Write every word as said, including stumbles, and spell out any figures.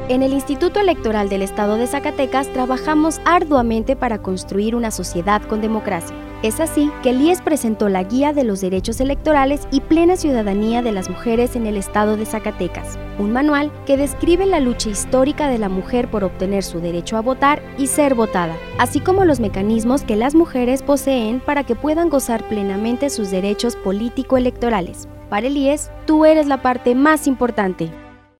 En el Instituto Electoral del Estado de Zacatecas trabajamos arduamente para construir una sociedad con democracia. Es así que el I E S presentó la Guía de los Derechos Electorales y Plena Ciudadanía de las Mujeres en el Estado de Zacatecas, un manual que describe la lucha histórica de la mujer por obtener su derecho a votar y ser votada, así como los mecanismos que las mujeres poseen para que puedan gozar plenamente sus derechos político-electorales. Para el I E S, tú eres la parte más importante.